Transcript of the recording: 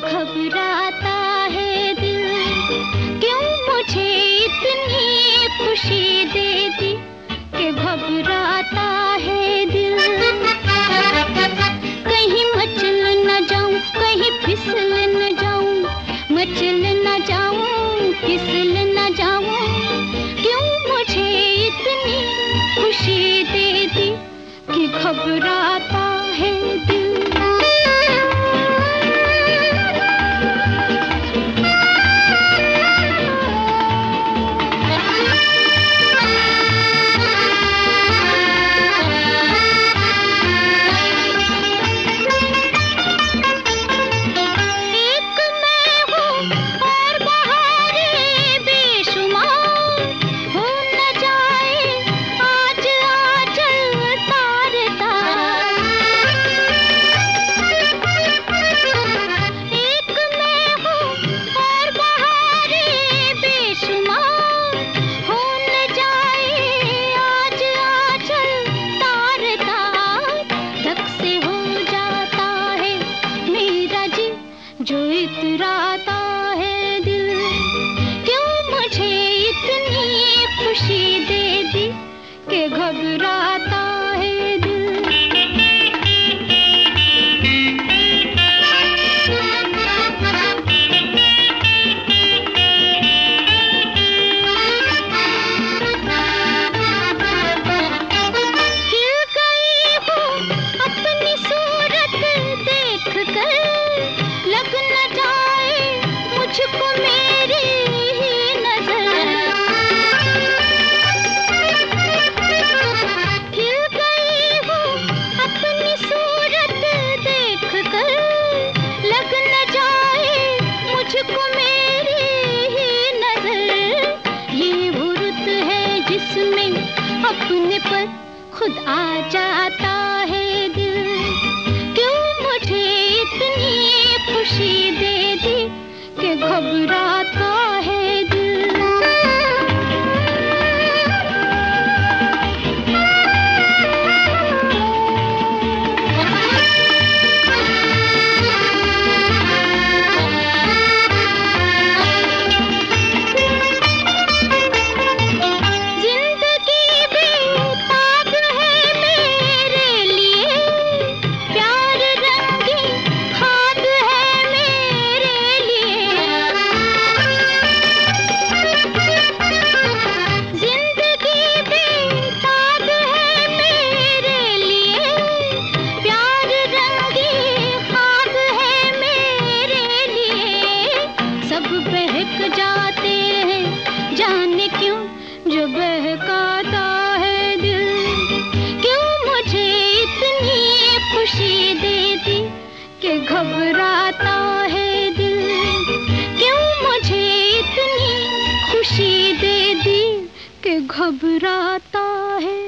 घबराता है दिल, क्यों मुझे इतनी खुशी दे दी कि घबराता है दिल। कहीं मचल न जाऊं, कहीं फिसल न जाऊं, मचल न जाऊं, फिसल न जाऊं, क्यों मुझे इतनी खुशी दे दी कि घबराता है दिल। जो इतराता है दिल, क्यों मुझे इतनी खुशी दे दी कि घबराता है दिल। हिल गई हूँ अपनी सूरत देख कर, लग न जाए मुझको मेरी ही नजर। हिल गई हूँ अपनी सूरत देख कर, लग न जाए मुझको मेरी ही नजर। ये वो रुत है जिसमें अपने पर खुद आ जाता है दिल, क्यों मुझे इतनी खुशी दे दी कि घबराता है दिल। जिंदगी बेताब है मेरे लिए, प्यार रंगीन ख्वाब है मेरे लिए। जिंदगी बेताब है मेरे लिए, प्यार रंगीन ख्वाब है मेरे लिए। सब बहक जाते हैं जाने क्यों जो बहकाता है दिल, क्यों मुझे इतनी खुशी दे दी कि घबराता है दिल, क्यों मुझे इतनी खुशी दे दी कि घबराता है।